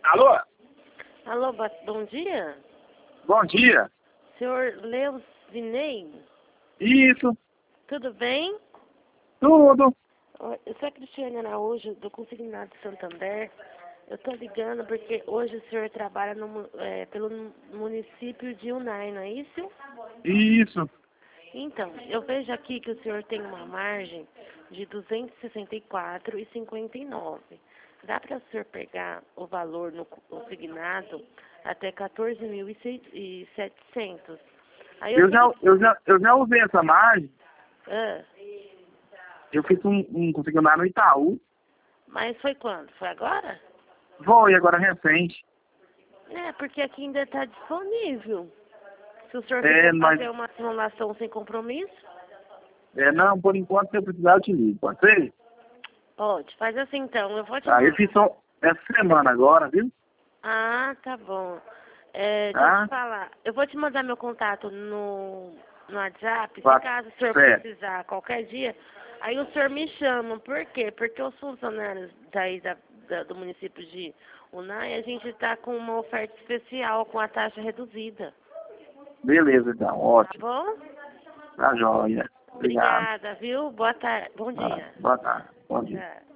Alô? Alô, bom dia. Bom dia. Senhor Leusinei, Isso, tudo bem? tudo. Eu sou a Cristiane Araújo, do Consignado de Santander. Eu estou ligando porque hoje o senhor trabalha pelo município de Unai, não é isso? Isso. Então, eu vejo aqui que o senhor tem uma margem de R$ 264,59. Dá para o senhor pegar o valor no consignado até 14.700? Aí Eu já usei essa margem. Ah, Eu fiz um consignado no Itaú. mas foi quando? Foi agora? Foi agora recente. É, porque aqui ainda está disponível. Se o senhor É, quiser mas fazer uma simulação sem compromisso, não, por enquanto, se eu precisar, eu te ligo. Pode ser? pode. Faz assim então, eu vou te Tá, eu mandar. fiz só essa semana agora, viu? Ah, tá bom. Deixa eu Tá? te falar. Eu vou te mandar meu contato no WhatsApp, se Tá caso o senhor certo. precisar qualquer dia. Aí o senhor me chama. Por quê? Porque os funcionários daí do município de Unai, a gente está com uma oferta especial com a taxa reduzida. Beleza, então. Tá Ótimo. bom? Tá joia. Obrigado. Obrigada, viu? Boa tarde. Bom Tá, dia. boa tarde. Bom dia. Tchau.